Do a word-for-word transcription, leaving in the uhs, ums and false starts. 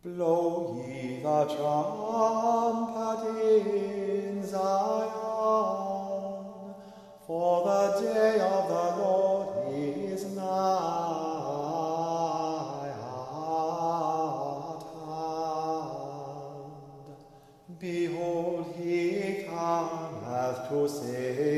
Blow ye the trumpet in Zion, for the day of the Lord is nigh at hand. Behold, he cometh to save